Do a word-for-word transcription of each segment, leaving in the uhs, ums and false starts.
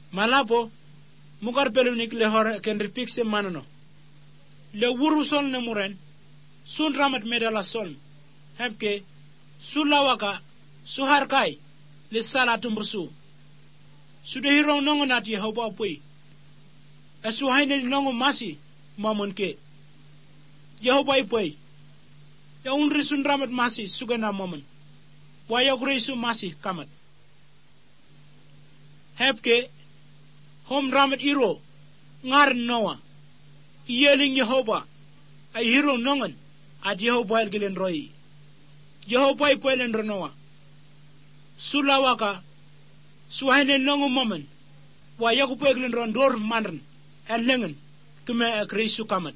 Malapo mukar pelunik le hore kendri pikse manano. Le wuru sol ne muren sun ramat medala sol. Hepke sulawaka suharkai le sala tumbusu. Sudah hirong nongo nati Yehova pui. Esu haine nongo masi mamon ke. Yehova ipui. Ya unri sun ramat masi sugana mamon. Waya kurisu masi kamat. Hepke hom ramat iro ngar Noah. Yeling Yehova ay hiro nongon at Yehova el gilen roi. Yehova ipui len Noah. Sulawaka suhaine nongo mamon. Waya kupui gilen rondor manren en lengen kume krisu kamat.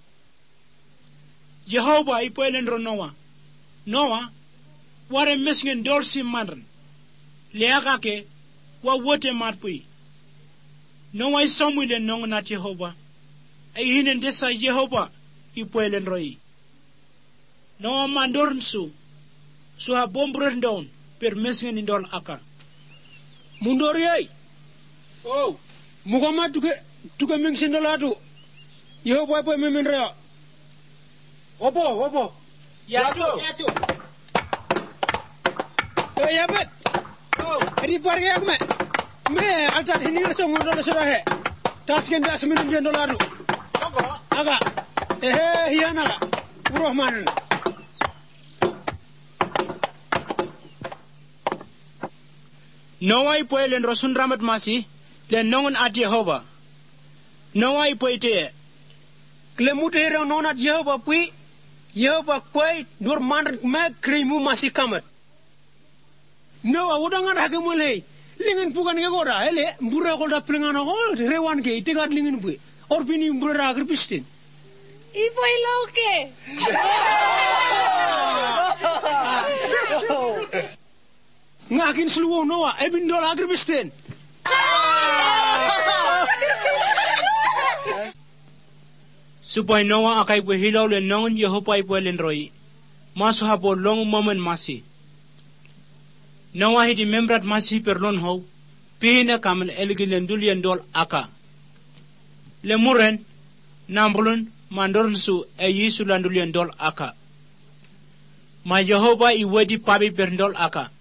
Yehova ipui len Noah. Noah ware mesngen dorsi manren. Leaka ke wa wote matpui. Noah Samuel nongo nat Yehova. Ay hinen desa Yehova ipui len roi. Noah mandorn su. Suha bombrer down per mesngen indol aka. Mundori ay. Oh, mugama tuke tuke mengsin dolatu. Yehova ipui memen rea. Opo, opo. Ya tu. Ya tu. Eh, ya bet. Oh. Edi parge ak me. Me alta hini so ngondo so he. Tasken das minum den dolatu. Opo. Aga. Eh, hiana. Urahman. Noah ipui len rosun ramat masi len nongon at Yehova. Noah ipui te. Klemute hero nonat Yehova pui. Yehova pui dur man me krimu masih kamat. No, udangan hake mulai. Lingin pukan ke gora, ele mbura kolda pelengan ko rewan ke itegat lingin pui. Or pini mbura agar pistin. Ipoi lauke. Ngakin seluruh Noah, ebin dol agar pistin. Supaya Noah akai pui hilau len nongon Yehova ipui len roi. Masu hapo long momen masi. Noah hidi membrat masi perlon ho. Pihina kamel elgilen dulien dol aka. Lemuren nambulun mandorn su e yisu landulien dol aka. Ma Yehova iwedi pabi per dol aka.